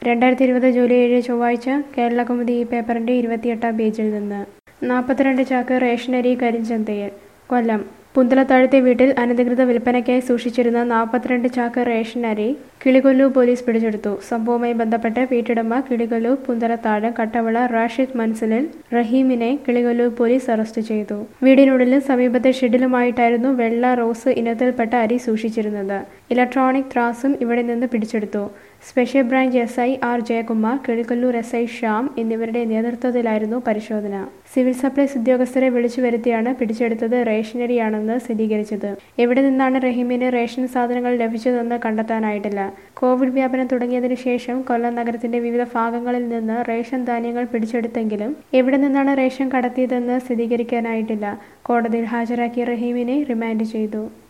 2020 July 7 ചൊവ്വാഴ്ച കേരളകൗമുദി ഈ പേപ്പറിന്റെ 28-ാം പേജിൽ നിന്ന് 42 ചാക്ക് റേഷനരി കരിഞ്ചന്തയിൽ. കൊല്ലം പുന്തലത്താഴത്തെ വീട്ടിൽ അനധികൃത വിൽപ്പനയ്ക്കായി സൂക്ഷിച്ചിരുന്ന 42 ചാക്ക് റേഷനരി കിളികൊല്ലൂർ പോലീസ് പിടിച്ചെടുത്തു. സംഭവവുമായി ബന്ധപ്പെട്ട് വീട്ടുടമ കിളികൊല്ലൂർ പുന്തലത്താഴം കട്ടവള റാഷിദ് മൻസിലിൽ റഹീമിനെ കിളികൊല്ലൂർ പോലീസ് അറസ്റ്റ് ചെയ്തു. വീടിനുള്ളിലും സമീപത്തെ ഷെഡിലുമായിട്ടായിരുന്നു വെള്ള റോസ് ഇനത്തിൽപ്പെട്ട അരി സൂക്ഷിച്ചിരുന്നത്. ഇലക്ട്രോണിക് ത്രാസും ഇവിടെ നിന്ന് പിടിച്ചെടുത്തു. Special branch SI. R. Jayakumar, Kilikollur SI. Shyam എന്നിവരുടെ നേതൃത്വത്തിലായിരുന്നു പരിശോധന. സിവിൽ സപ്ലൈസ് ഉദ്യോഗസ്ഥരെ വിളിച്ചു വരുത്തിയാണ് പിടിച്ചെടുത്തത് റേഷനരിയാണെന്ന് സ്ഥിരീകരിച്ചത്. എവിടെ നിന്നാണ് റഹീമിന് റേഷൻ സാധനങ്ങൾ ലഭിച്ചതെന്ന് കണ്ടെത്താനായിട്ടില്ല. കോവിഡ് വ്യാപനം തുടങ്ങിയതിനു ശേഷം കൊല്ലം നഗരത്തിന്റെ വിവിധ ഭാഗങ്ങളിൽ നിന്ന് റേഷൻ ധാന്യങ്ങൾ പിടിച്ചെടുത്തെങ്കിലും എവിടെ നിന്നാണ് റേഷൻ കടത്തിയതെന്ന് സ്ഥിരീകരിക്കാനായിട്ടില്ല. കോടതിയിൽ ഹാജരാക്കിയ റഹീമിനെ റിമാൻഡ് ചെയ്തു.